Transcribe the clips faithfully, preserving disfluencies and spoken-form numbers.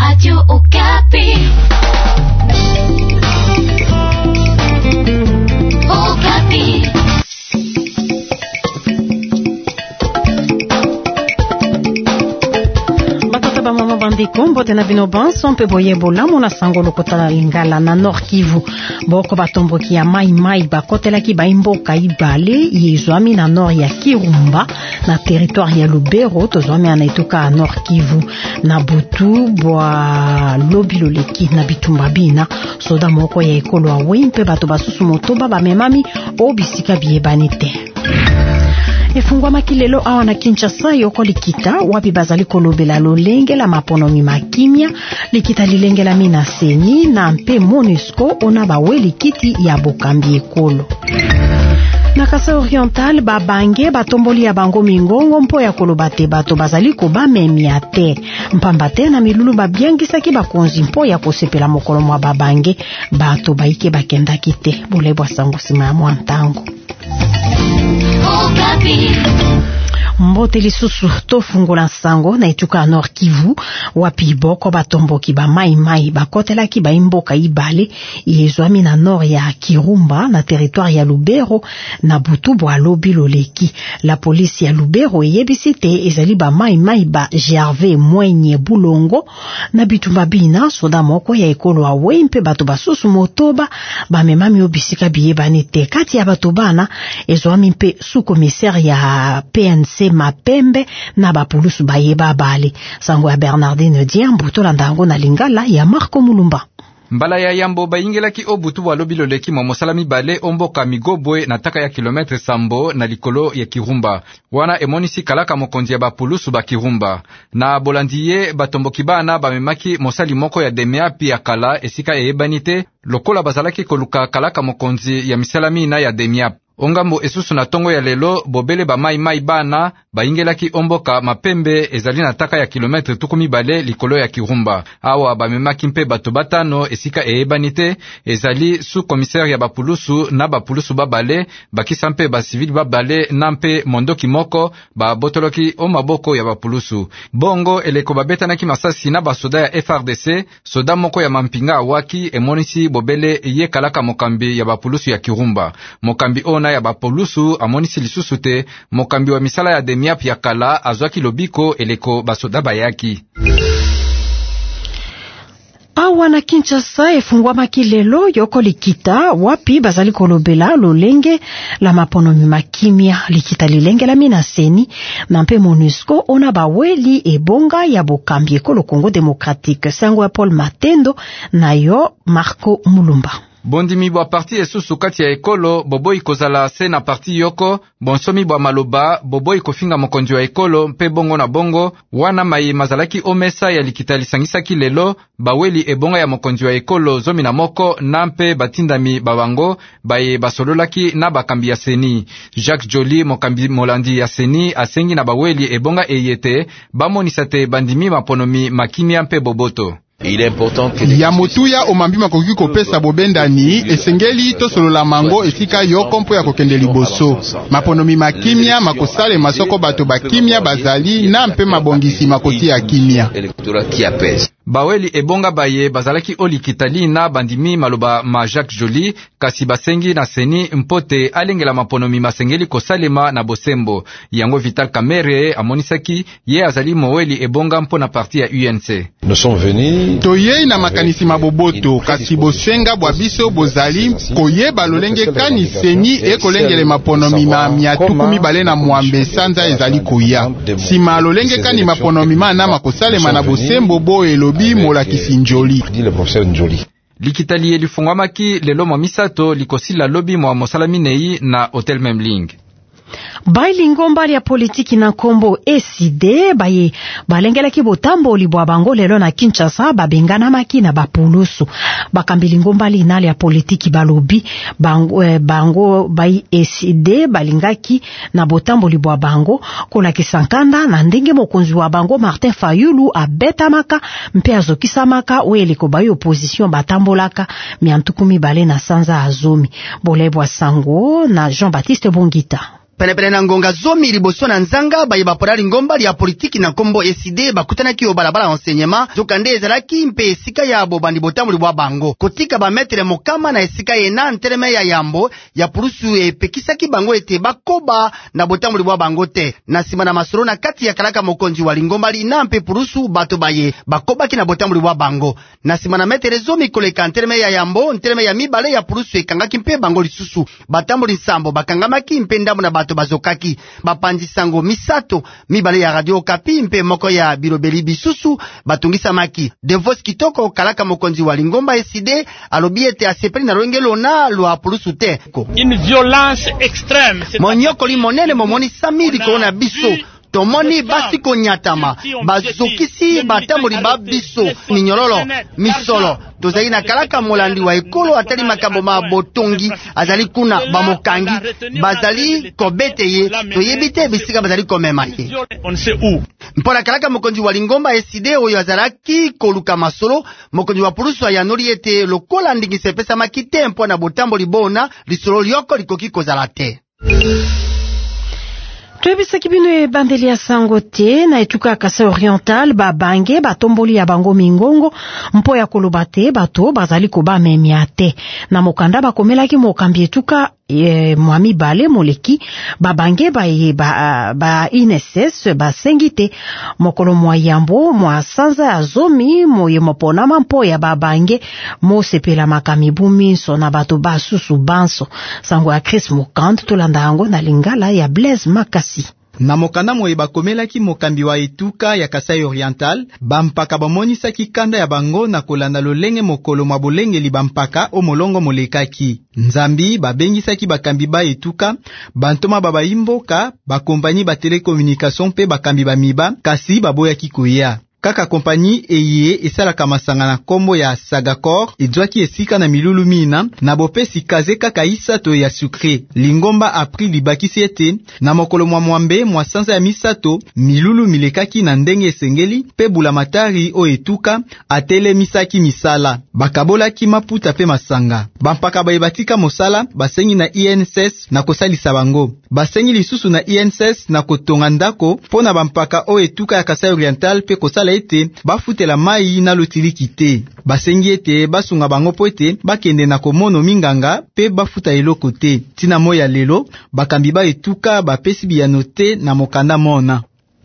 Radio Okapi. Okapi. Mama bandeko mbote na bino banso mpe boye bolamu na sango lokota lingala na Nord Kivu boko batomboki ya mai mai bakotelaki baimboka ibale yezwami na nord ya Kirumba na territoire ya Lubero tozwami ana etuka Nord Kivu na butu bwa lobilo leki na bitumba bina soda moko ya ekolo wa wimpe bato basusu motoba bamemami obisika biebanite efungwa makilelo awa na Kinshasa yoko likita wapi bazali kolobela lolenge la maponomi makimia likita lilenge la mina seni na mpe MONUSCO ona bawe likiti ya bokambi ekolo. Na Kasa Oriental babange batomboli ya bango mingongo mpo ya kolobate bato bazali ko bamemia te mpambate na milulu babyangisaki bakonzi mpo ya kosepela mokolo mwa babange bato baike bakendaki te bolebwa sango sima ya mwantango. Mbote lisusu tofungula sango na etuka Nord Kivu wapi boko batomboki ba mai mai bakotelaki ba imboka ibale yezwami na nord ya Kirumba na territoire ya Lubero na butu bwa lobilo leki. La polisi ya Lubero yebisite ezali ba mai mai ba Gervais Mwenye Bulongo na bitumba bina soda moko ya ekolo wa wempe bato basusu motoba ba memami obisika biyebani te kati ya bato bana ezwami mpe sous-commissaire ya P N C Mapembe na bapulusu bayeba bale sango ya Bernardine Diambo tolandango na lingala ya Marco Mulumba. Mbala ya yambo bayingelaki obutu wa lobilo leki momosalami bale omboka migobwe na taka ya kilometre sambo na likolo ya Kirumba wana emonisi kalaka mokonzi ya bapulusu ba Kirumba na bolandiye batomboki bana bamemaki mosali moko ya demiapi ya kala esika eyebanite lokola bazalaki koluka kalaka mokonzi ya misalami na ya demiapi. Ongambo esusu na tongo ya lelo bobele ba mai mai bana bayingelaki omboka Mapembe ezali na taka ya kilometre tukumi bale likolo ya Kirumba awa bamemaki mpe bato batano esika eyebanite ezali sous-commissaire ya bapulusu na bapulusu babale bakisa mpe basivili babale na mpe mondoki moko babotoloki o maboko ya bapulusu bongo eleko babetanaki masasi na basoda ya F R D C soda moko ya mampinga waki emonisi bobele ye kalaka mokambi ya bapulusu ya Kirumba mokambi ona ya bapulusu amonisi lisusu te mokambi wa misala ya demiap ya kala azwaki lobiko eleko basoda bayaki. Awa na Kinshasa efungwa makilelo yoko likita wapi bazali kolobela lolenge la maponomi makimia likita lilenge la minaseni na mpe MONUSCO ona baweli ebonga ya bokambi ekolo Congo Démocratique sango ya Paul Matendo na yo Marco Mulumba. Bondimi bwa parti esusu kati ya ekolo boboi kozala se na parti yoko bonsomi bwa maloba boboi kofinga mokonzi wa ekolo mpe bongo na bongo wana mai mazalaki omesa ya likita lisangisaki lelo baweli ebonga ya mokonzi wa ekolo zomi na moko na mpe batindami babango baye basololaki na bakambi ya seni. Jacques Joly mokambi molandi ya seni asengi na baweli ebonga eyete bamonisa te bandimi maponomi makimia mpe boboto. Ya motuya omambi makoki kopesa bobendani esengeli tosolola mango esika yoko mpo ya kokende liboso maponomi makimia makosale masoko bato bakimia bazali na mpe mabongisi makoti ya kimia. Baweli ebonga baye bazalaki olikitali na bandimi maloba ma Jacques Joly kasi basengi na seni mpote alengela maponomi masengeli kosalema na bosembo yango Vital Kamerhe amonisaki ye azali moweli ebonga mpo na parti ya U N C. Toye na makanisi maboboto kasi bosenga bwa biso bozali koyeba lolenge kani seni ekolengele maponomi ma miatukumi bale na mwambe sanza ezali koya sima lolenge kani maponomi ma na makosalema na bosembo bo elobi molakisi njoli. Likitali elifungwamaki lelo mwa misato likosila lobi mwa mosalamine na Hotel Memling. Baili ngombali ya politiki na kombo S I D baye balengelaki botambo libwa bango lelo na Kinshasa babengana maki na bapulusu bakambili ngombali nale ya politiki balobi bango, eh, bango bayi S I D balingaki na botambo libwa bango kona kisankanda na ndenge mokonzi wa bango Martin Fayulu abeta maka mpe azokisa maka weliko bayi opposition batambolaka miantukumi bale na sanza azomi bolebwa sango na Jean-Baptiste Bongita. penepene na ngonga zomi liboso na nzanga baye bapora lingomba lia politiki na kombo E C D bakutanaki o balabala enseignement zokande ezalaki mpe esika yabo bandi botamboli bwa bango kotika ba metre mokama na esika yena nteleme ya yambo ya pulusu epekisaki bango ete bakoba na botamboli bwa bango te na sima na masolo na kati ya kalaka mokonzi wa lingomba lina mpe pulusu bato baye bakobaki na botamboli bwa bango na sima na metre zomi koleka nteleme ya yambo nteleme ya mibale ya pulusu ekangaki mpe bango lisusu batamboli nsambo bakangamaki mpe ndambo na bato bazokaki bapanzi sango misato mibale ya Radio Okapi mpe moko ya bilobeli bisusu batungisa maki Devos Kitoko kalaka mokonzi wa lingomba E C D alobi ete asepeli na lwengelo na lwa pulusu te une violence extrême monyoko li monene momoni samidi kona biso tomoni basi konyatama bazokisi batamboli ba biso minyololo misolo tozali na kalaka molandi wa ekolo atali makambo ma botongi azali kuna bamokangi bazali kobete ye toyebi te bisika bazali komema ye mpona kalaka mokonzi wa lingomba E C D oyo azalaki koluka masolo mokonzi wa pulusu ayanoli ete lokola ndingisa epesamaki te mpona botamboli bona lisolo lioko likoki kozala te. Tuyebisaki bino ebandeli ya sango te na etuka Kasai Oriental babange batomboli ya bango mingongo mpo ya koloba te bato bazali kobamemia te na mokanda bakomelaki mokambi etuka e, mwa mibale moleki babange ba, ba, ba I N S S basengi te mokolo mwa yambo mwa sanza ya zomi moye moponama mpo ya babange mosepela makamibu minso na bato basusu banso sango ya Chris Mukand tolanda yango na lingala ya Blaise Makasi. Na mokanda moye bakomelaki mokambi wa etuka ya Kasai Oriental bampaka bamonisaki kanda ya bango na kolanda lolenge mokolo mwa bolengeli bampaka o molongo molekaki nzambi babengisaki bakambi ba etuka bantoma babayimboka bakompani ba telekomunikasyon pe bakambi ba miba kasi baboyaki koya kaka kompani eye esalaka masanga na kombo ya Sagacor edwaki esika na milulu mina na bopesi kaze kaka isato ya sucre lingomba apri libakisi ete na mokolo mwa mwambe mwa sanza ya misato milulu milekaki na ndenge esengeli pe bulamatari o etuka atele misaki misala bakabolaki maputa pe masanga bampaka bayebatika mosala basengi na I N S S na kosalisa bango basengi lisusu na I N S S na kotonga ndako pona bampaka o etuka ya Kasai Oriental pe kosala ete bafutela mai na lotiliki te basengi ete basunga bango po ete bakende na komono minganga pe bafuta eloko te tina moya lelo bakambi ba etuka bapesi biyano te na mokanda mona.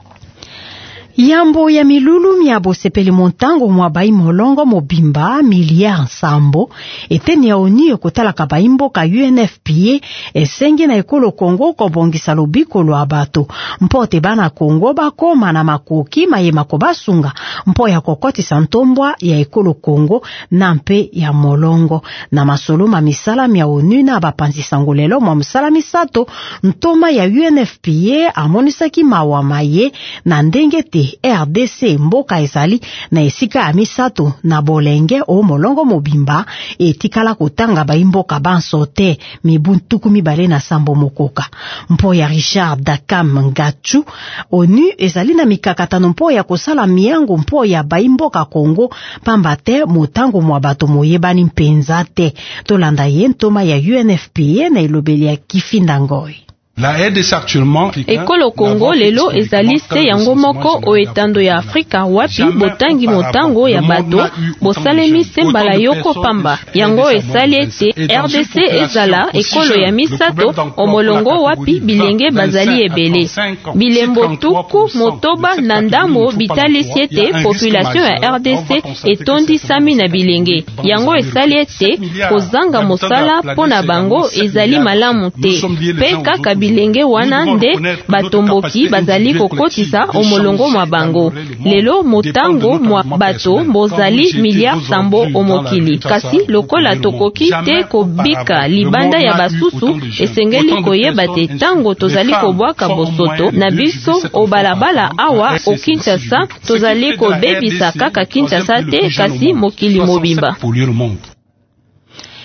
Yambo ya milulu miabo sepeli montango mwa bai molongo mobimba miliard nsambo eteni ya oni ekotala ka baimbo ka U N F P A esengi na ekolo Kongo kobongisa lobiko lwa bato mpote bana Kongo bakoma na makoki mayema kobasunga mpo ya kokotisa ntombwa ya ekolo Kongo na mpe ya molongo na masolo ma misala mia onu na bapanzi sangolelo mwa misala misato ntoma ya U N F P A amonisaki mawa maye na ndenge te R D C mboka ezali na esika ya misato na bolenge o molongo mobimba etikala kotanga baimboka banso te mibuntuku mibale na sambo mokoka mpo ya Richard Dakam Ngachu onu ezali na mikakatano mpo ya kosala miango mpo ya baimboka Kongo pamba te motango mwa bato moyebani mpenza te tolanda ye ntoma ya U N F P A na ilobeli ya Kifinda Ngoi. Ekolo Kongo lelo ezali se yango moko o etando ya Afrika wapi botangi motango ya bato bosalemi sembala yoko pamba yango esali ete R D C ezala ekolo ya misato omolongo wapi bilenge bazali ebele bilembo tuku motoba na ndambo bitalisi ete population ya R D C etondisami na bilenge yango esali ete kozanga mosala pona bango ezali malamu te pe kaka bilenge wana nde batomboki bazali kokotisa omolongo mwa bango lelo motango mwa bato bozali miliard sambo omokili kasi lokola tokoki te kobika libanda ya basusu esengeli koyeba te tango tozali kobwaka bosoto na biso obalabala awa o Kinshasa tozali kobebisa kaka Kinshasa te kasi mokili mobimba.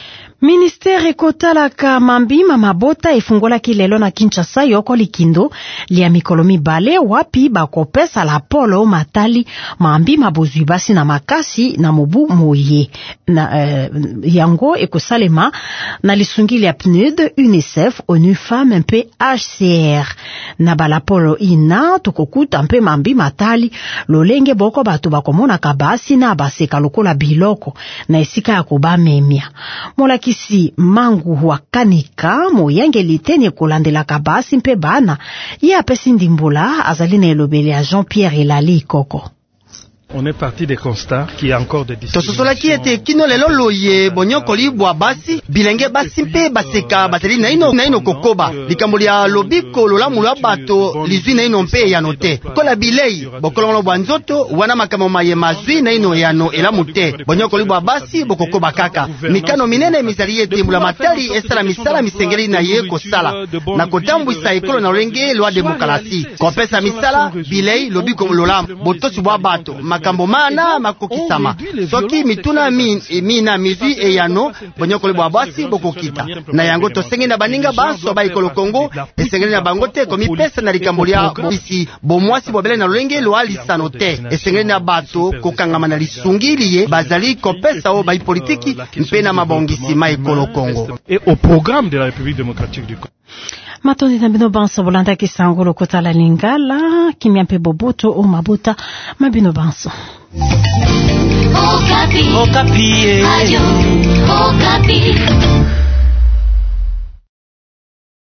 Ministere ekotalaka mambima mabota efungolaki lelo na Kinshasa yoko likindo lia mikolo mibale wapi bakopesa la polo matali mambima bozwi basi na makasi na mobu moye na uh, yango ekosalema na lisungili ya P N U D, UNICEF, ONU Femmes mpe H C R na bala polo ina tokokuta mpe mambima matali lolenge boko bato bakomona kabasi na baseka lokola biloko na esika ya kobamemia molaki si mangu wakanika moyangeli tene kolandela kabasi mpe bana ye apesi ndimbola azali na elobeli ya Jean-Pierre Elali Koko. On est parti des constats qui y a encore de tososolaki ete kino lelo loye bonyokoli bwa basi bilenge basi mpe baseka bateli na ino na ino kokoba likambo lya lobiko lolamu lwa bato lizwi na ino mpe yano te kola bilei bokolongo bwa nzoto wana makambo maye mazwi na ino yano elamu te bonyokoli bwa basi bokokoba kaka mikano minene mizali ete mbula matali esala misala misengeli na ye kosala na kotambwisa ekolo na lolenge lwa demokarasi kopesa misala bilei lobiko lolamu botosi bwa bato makambo mana makokisama soki mituna mi, mina mizwi eyano bonyokoli bwa basi bokokita na yango tosengi na baninga banso ba ekolo Kongo esengeli na bango te komipesa na likambo lya bisi bomwasi bobele na lolenge lwa lisano te esengeli na bato kokangama na lisungili ye bazali kopesa o ba politiki mpe na mabongisi ma ekolo Kongo et au programme de la République démocratique du Congo. Matondi na bino banso bolanda kisango lokotala lingala kimia mpe boboto o mabuta mabino banso. Okapi. Okapi. Radio Okapi.